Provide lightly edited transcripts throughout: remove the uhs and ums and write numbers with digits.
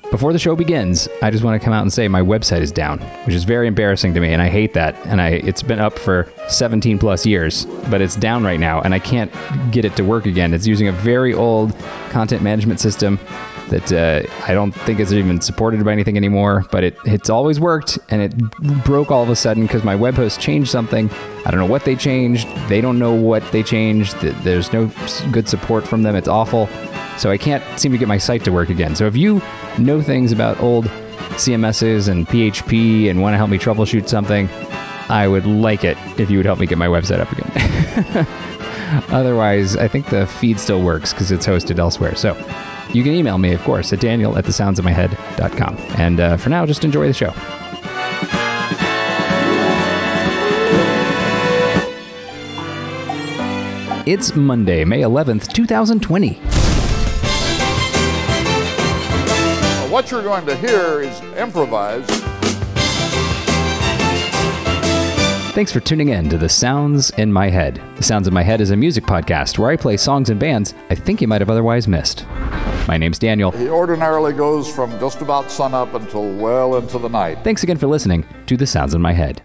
Before the show begins, I just want to come out and say my website is down, which is very embarrassing to me, and I hate that. And it's been up for 17 plus years, but it's down right now, and I can't get it to work again. It's using a very old content management system that I don't think is even supported by anything anymore, but it's always worked, and it broke all of a sudden because my web host changed something. I don't know what they changed. They don't know what they changed. There's no good support from them. It's awful. So I can't seem to get my site to work again. So if you know things about old CMSs and PHP and want to help me troubleshoot something, I would like it if you would help me get my website up again. Otherwise, I think the feed still works because it's hosted elsewhere. So you can email me, of course, at daniel@thesoundsofmyhead.com. And for now, just enjoy the show. It's Monday, May 11th, 2020. What you're going to hear is improvised. Thanks for tuning in to The Sounds in My Head. The Sounds in My Head is a music podcast where I play songs and bands I think you might have otherwise missed. My name's Daniel. He ordinarily goes from just about sunup until well into the night. Thanks again for listening to The Sounds in My Head.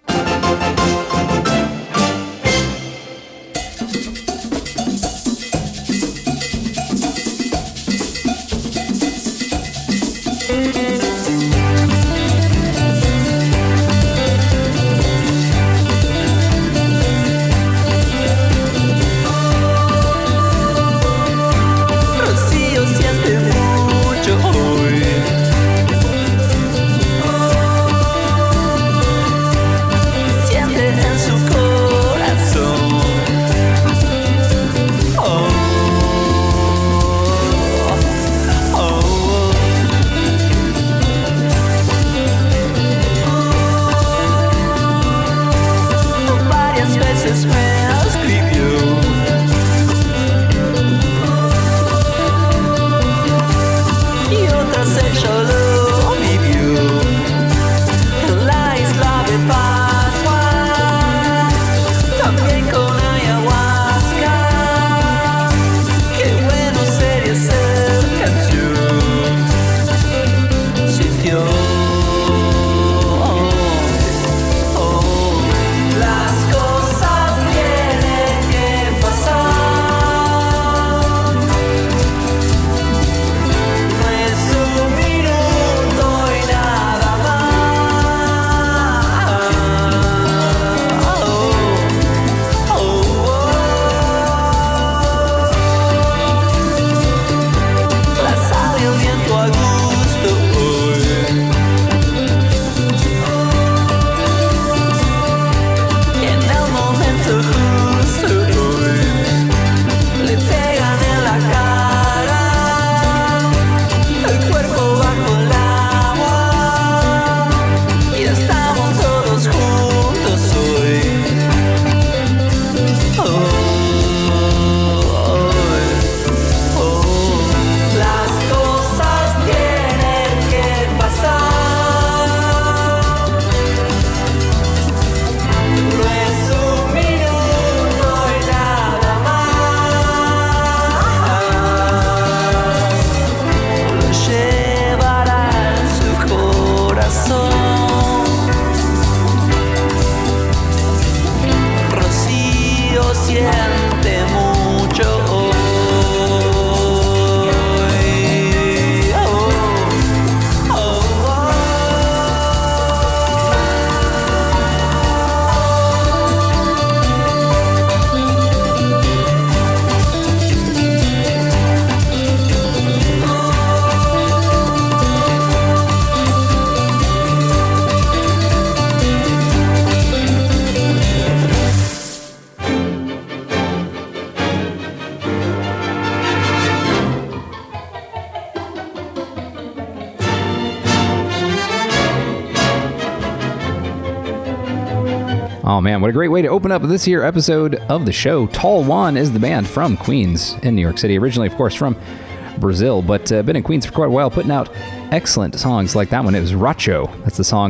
Oh man, what a great way to open up this here episode of the show. Tall Juan is the band from Queens in New York City, originally, of course, from Brazil, but been in Queens for quite a while, putting out excellent songs like that one. It was Racho. That's the song.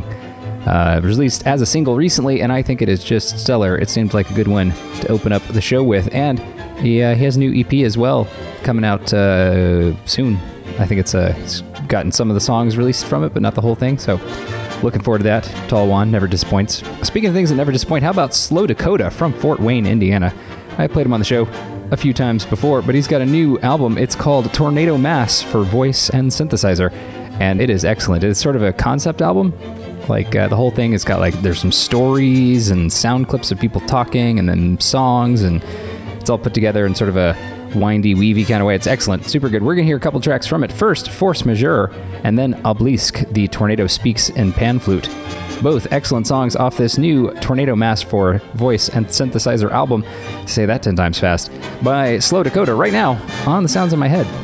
Released as a single recently, and I think it is just stellar. It seemed like a good one to open up the show with, and he has a new EP as well coming out soon. I think it's got gotten some of the songs released from it, but not the whole thing. So looking forward to that. Tall Juan never disappoints. Speaking of things that never disappoint, how about Slow Dakota from Fort Wayne, Indiana? I played him on the show a few times before, but he's got a new album. It's called Tornado Mass for voice and synthesizer, and it is excellent. It's sort of a concept album. Like the whole thing has got like, there's some stories and sound clips of people talking and then songs, and it's all put together in sort of a windy, weavy kind of way. It's excellent. Super good. We're going to hear a couple tracks from it. First, Force Majeure, and then Obelisk, the Tornado Speaks and Pan Flute. Both excellent songs off this new Tornado Mass for voice and synthesizer album. Say that 10 times fast. By Slow Dakota right now on The Sounds in My Head.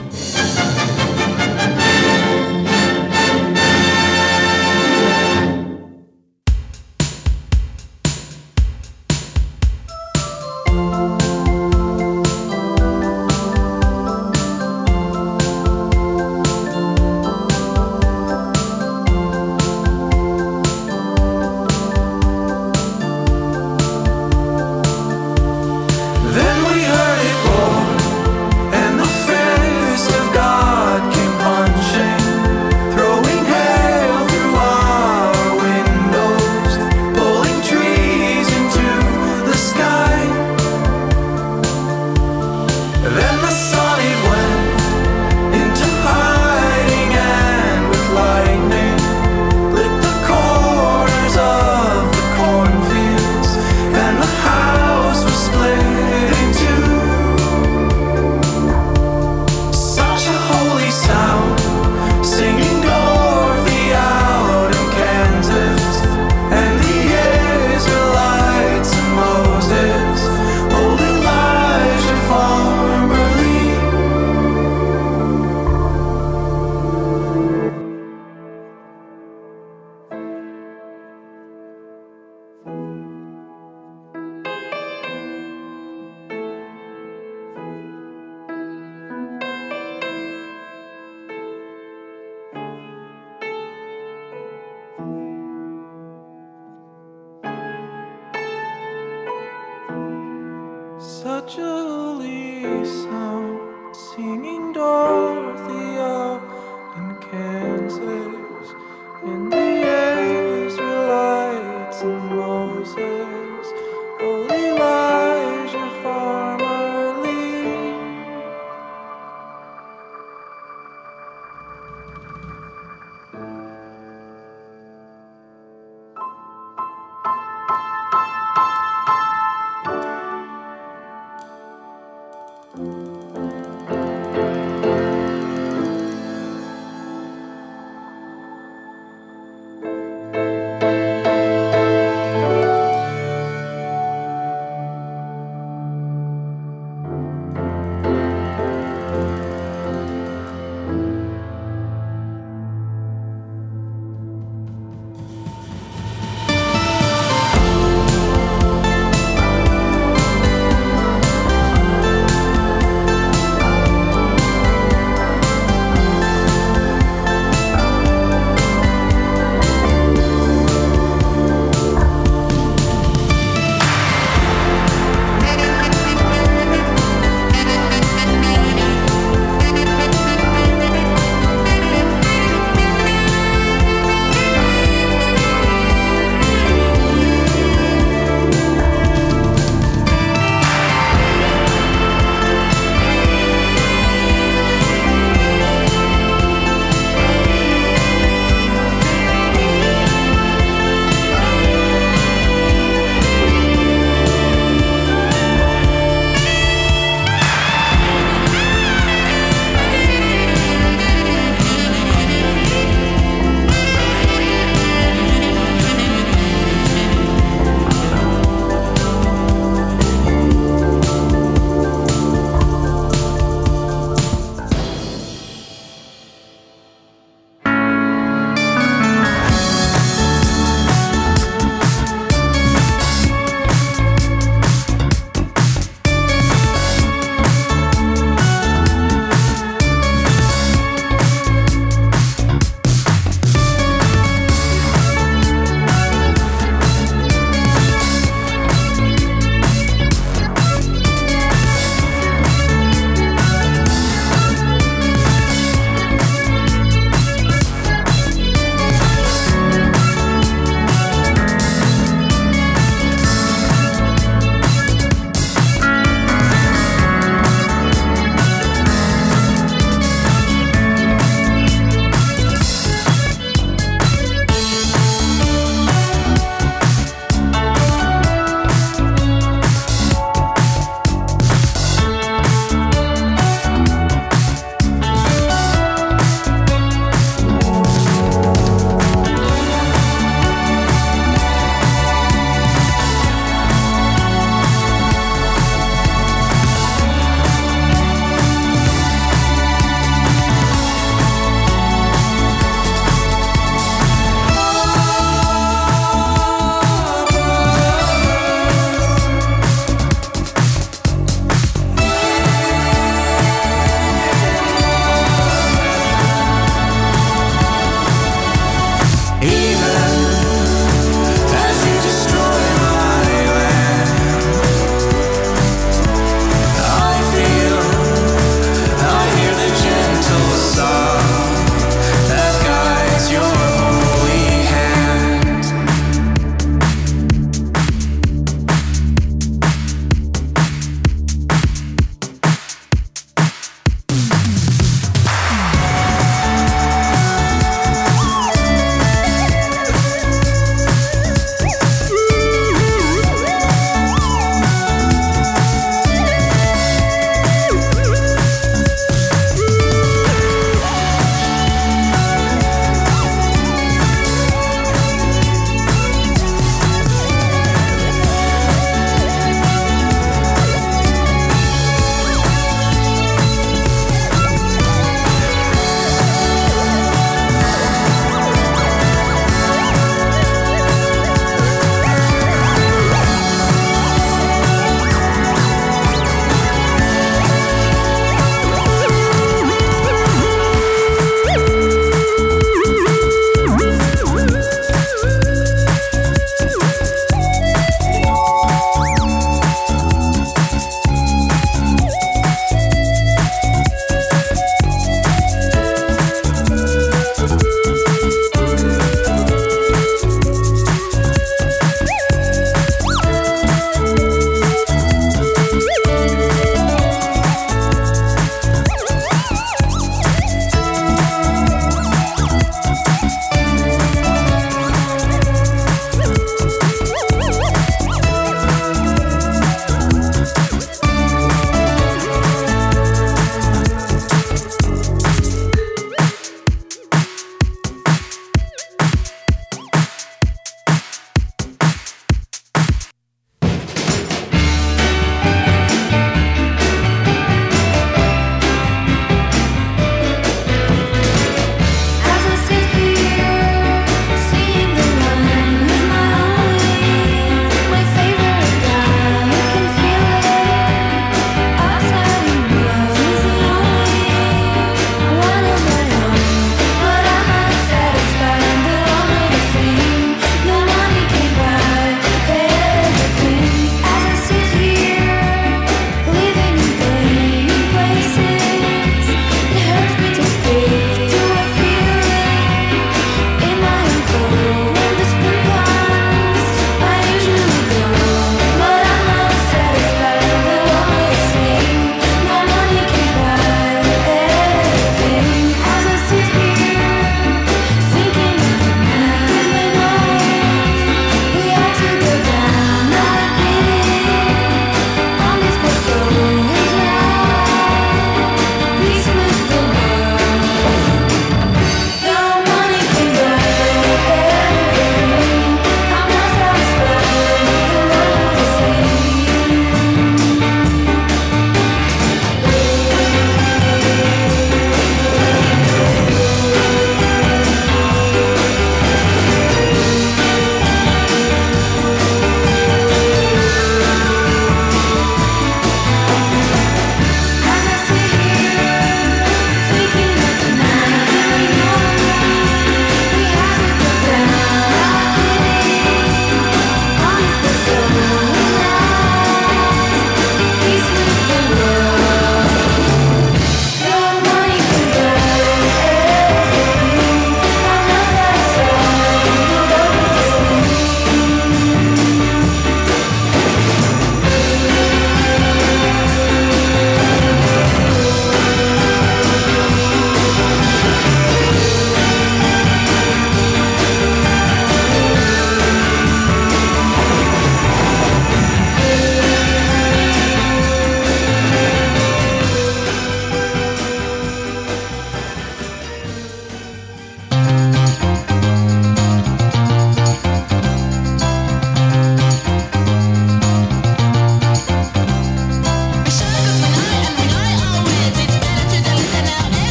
Such a holy sound, singing Dorothea in Kansas, in the Israelites and Moses, holy Elijah, Farmer Lee.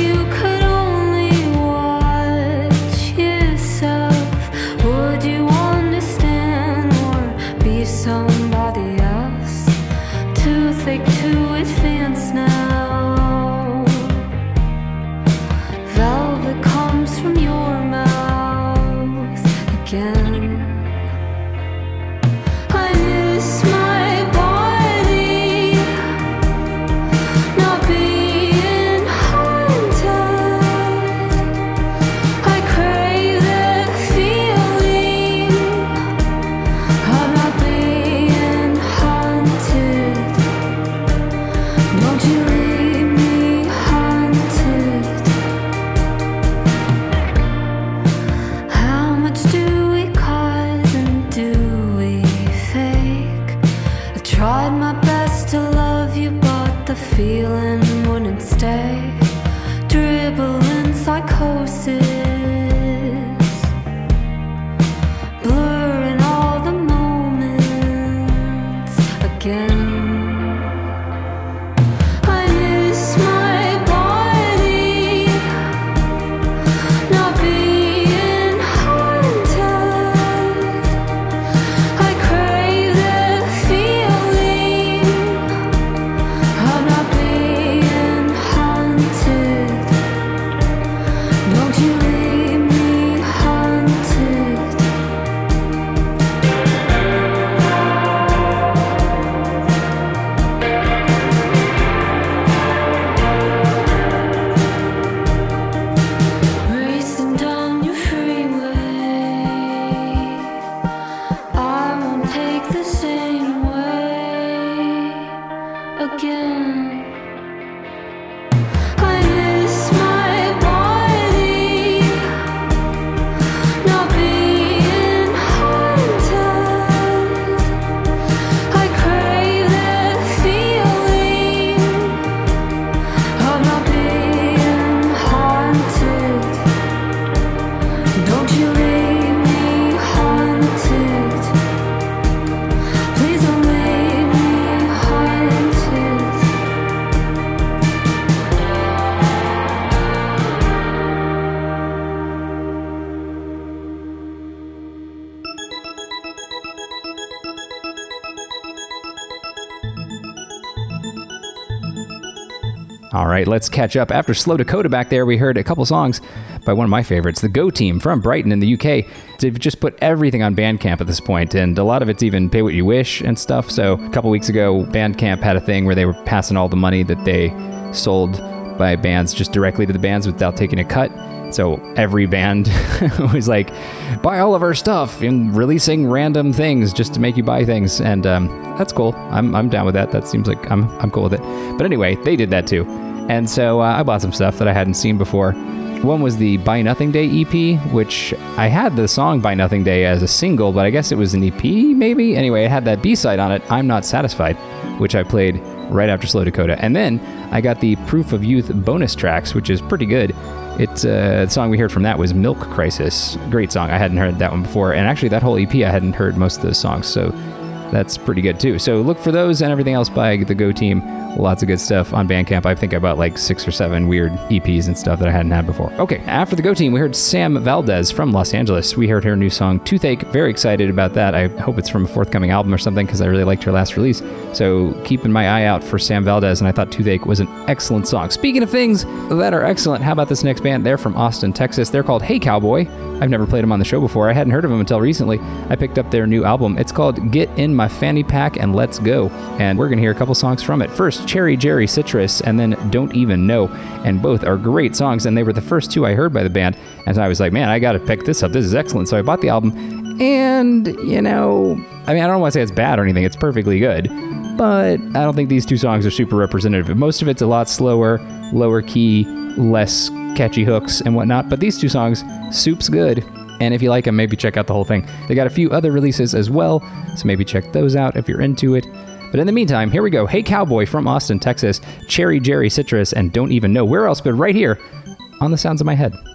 you could only watch yourself, would you understand or be somebody else? Too thick to advance now. Velvet comes from your mouth again. I miss my body not being haunted. I crave that feeling of not being haunted. Don't you leave me haunted. How much do we cause and do we fake? I tried my best to love you, but the feeling wouldn't stay. Dribbling psychosis, blurring all the moments again. I miss my body not being haunted. I crave that feeling of not being haunted. Don't you leave me haunted. Racing down your freeway, I won't take the same way again. I miss my body not being haunted. I crave that feeling of not being haunted. Don't you leave me haunted. Please don't leave me haunted. All right, let's catch up. After Slow Dakota back there, we heard a couple songs by one of my favorites, the Go Team from Brighton in the UK. They've just put everything on Bandcamp at this point, and a lot of it's even pay what you wish and stuff. So a couple weeks ago, Bandcamp had a thing where they were passing all the money that they sold by bands just directly to the bands without taking a cut. So every band was like, buy all of our stuff, and releasing random things just to make you buy things. And that's cool. I'm down with that. That seems like I'm cool with it. But anyway, they did that too. And so I bought some stuff that I hadn't seen before. One was the Buy Nothing Day EP, which I had the song Buy Nothing Day as a single, but I guess it was an EP maybe? Anyway, it had that B-side on it, I'm Not Satisfied, which I played right after Slow Dakota. And then I got the Proof of Youth bonus tracks, which is pretty good. It's the song we heard from that was Milk Crisis. Great song. I hadn't heard that one before. And actually that whole EP, I hadn't heard most of those songs. So that's pretty good too. So look for those and everything else by the Go Team. Lots of good stuff on Bandcamp. I think I bought like 6 or 7 weird EPs and stuff that I hadn't had before. Okay, after the Go Team, we heard Sam Valdez from Los Angeles. We heard her new song, Toothache. Very excited about that. I hope it's from a forthcoming album or something because I really liked her last release. So keeping my eye out for Sam Valdez, and I thought Toothache was an excellent song. Speaking of things that are excellent, how about this next band? They're from Austin, Texas. They're called Hey Cowboy. I've never played them on the show before. I hadn't heard of them until recently. I picked up their new album. It's called Get in My Fanny Pack and Let's Go. And we're going to hear a couple songs from it. First, Cherry Jerry Citrus, and then Don't Even Know. And both are great songs, and they were the first 2 I heard by the band. And so I was like, man, I got to pick this up. This is excellent. So I bought the album. And, you know, I mean, I don't want to say it's bad or anything. It's perfectly good. But I don't think these 2 songs are super representative. Most of it's a lot slower, lower key, less catchy hooks and whatnot. But these 2 songs, soup's good. And if you like them, maybe check out the whole thing. They got a few other releases as well, so maybe check those out if you're into it. But in the meantime, here we go. Hey Cowboy from Austin, Texas, Cherry Jerry Citrus, and Don't Even Know. Where else but right here on The Sounds of My Head.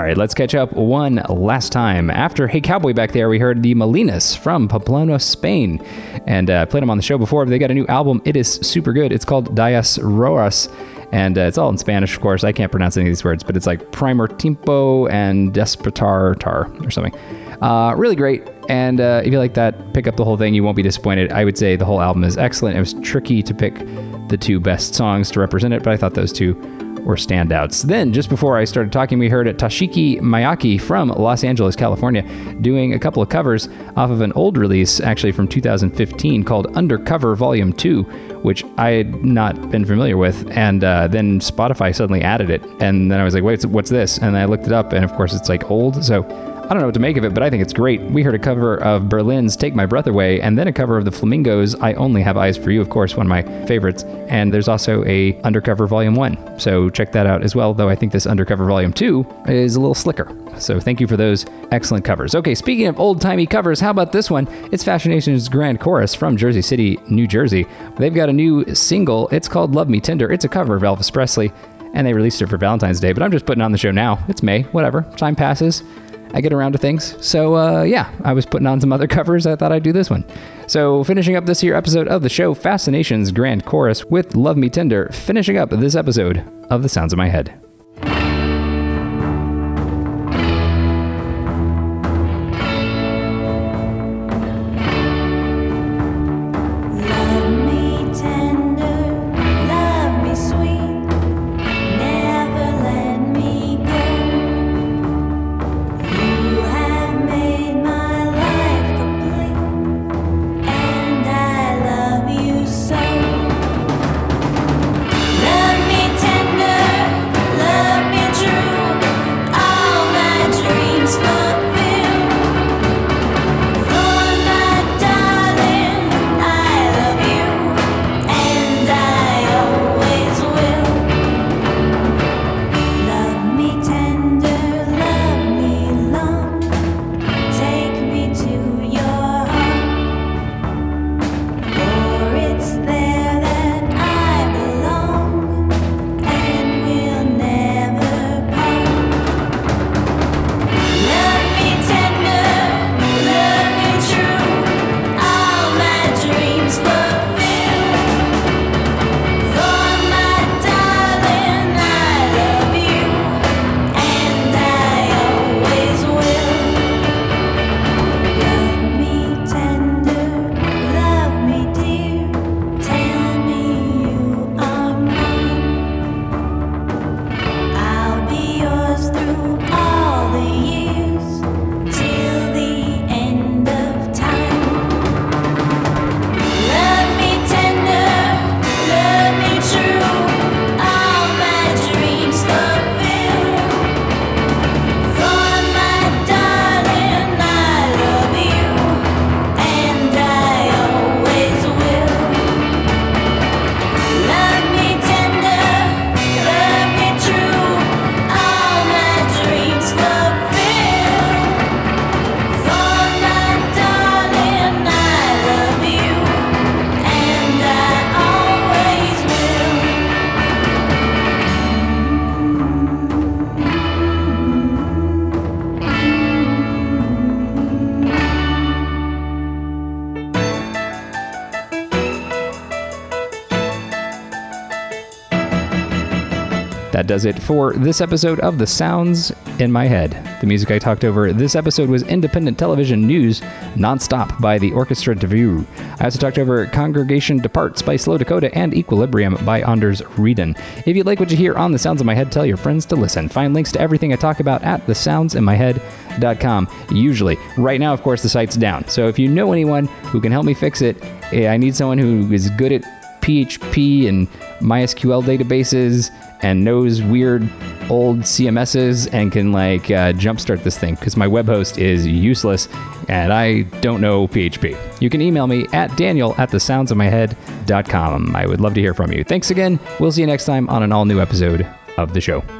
right, let's catch up one last time. After Hey Cowboy back there, we heard the Molinas from Pamplona, Spain. And played them on the show before, but they got a new album. It is super good. It's called Dias Roas. And it's all in Spanish, of course. I can't pronounce any of these words, but it's like Primer Tiempo and Despertar Tar or something. Really great. And if you like that, pick up the whole thing. You won't be disappointed. I would say the whole album is excellent. It was tricky to pick the two best songs to represent it, but I thought those two were standouts. Then, just before I started talking, we heard Tashiki Mayaki from Los Angeles, California, doing a couple of covers off of an old release, actually from 2015, called Undercover Volume 2, which I had not been familiar with, and then Spotify suddenly added it, and then I was like, wait, what's this? And I looked it up, and of course it's like old, so I don't know what to make of it, but I think it's great. We heard a cover of Berlin's Take My Breath Away, and then a cover of the Flamingos' I Only Have Eyes for You, of course, one of my favorites. And there's also a Undercover Volume 1, so check that out as well, though I think this Undercover Volume 2 is a little slicker. So thank you for those excellent covers. Okay, speaking of old-timey covers, how about this one? It's Fashion Nation's Grand Chorus from Jersey City, New Jersey. They've got a new single. It's called Love Me Tender. It's a cover of Elvis Presley, and they released it for Valentine's Day, but I'm just putting it on the show now. It's May, whatever. Time passes. I get around to things. So, yeah, I was putting on some other covers. I thought I'd do this one. So, finishing up this here episode of the show, Fascination's Grand Chorus with Love Me Tender, finishing up this episode of The Sounds of My Head. That does it for this episode of The Sounds in My Head. The music I talked over this episode was Independent Television News Nonstop by the Orchestra de Vue. I also talked over Congregation Departs by Slow Dakota and Equilibrium by Anders Reeden. If you like what you hear on The Sounds in My Head, tell your friends to listen. Find links to everything I talk about at thesoundsinmyhead.com. Usually. Right now, of course, the site's down. So if you know anyone who can help me fix it, I need someone who is good at PHP and MySQL databases and knows weird old CMSs and can jumpstart this thing, because my web host is useless and I don't know PHP. You can email me at daniel@thesoundsinmyhead.com. I would love to hear from you. Thanks again. We'll see you next time on an all new episode of the show.